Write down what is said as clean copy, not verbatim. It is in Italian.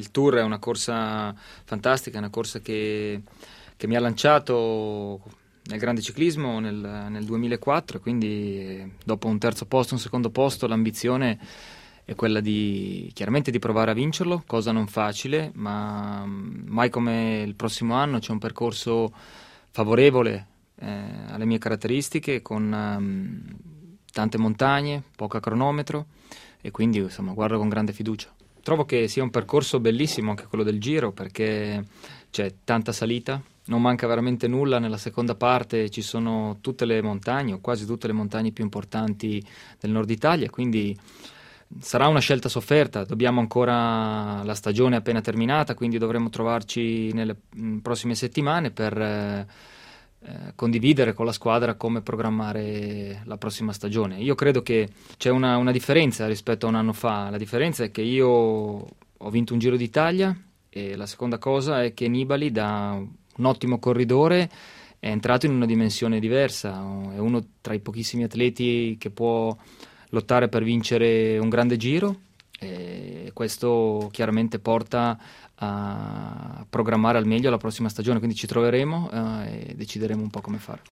il Tour è una corsa fantastica, è una corsa che mi ha lanciato nel grande ciclismo nel 2004, quindi dopo un terzo posto, un secondo posto, l'ambizione è quella chiaramente di provare a vincerlo, cosa non facile, ma mai come il prossimo anno c'è un percorso favorevole alle mie caratteristiche, con tante montagne, poco cronometro, e quindi insomma guardo con grande fiducia. Trovo che sia un percorso bellissimo anche quello del Giro, perché c'è tanta salita, non manca veramente nulla. Nella seconda parte ci sono tutte le montagne, o quasi tutte le montagne più importanti del nord Italia, quindi sarà una scelta sofferta. Dobbiamo ancora, la stagione è appena terminata, quindi dovremo trovarci nelle prossime settimane per condividere con la squadra come programmare la prossima stagione. Io credo che c'è una differenza rispetto a un anno fa. La differenza è che io ho vinto un Giro d'Italia, e la seconda cosa è che Nibali, da un ottimo corridore, è entrato in una dimensione diversa. È uno tra i pochissimi atleti che può lottare per vincere un grande Giro, e questo chiaramente porta a programmare al meglio la prossima stagione, quindi ci troveremo e decideremo un po' come fare.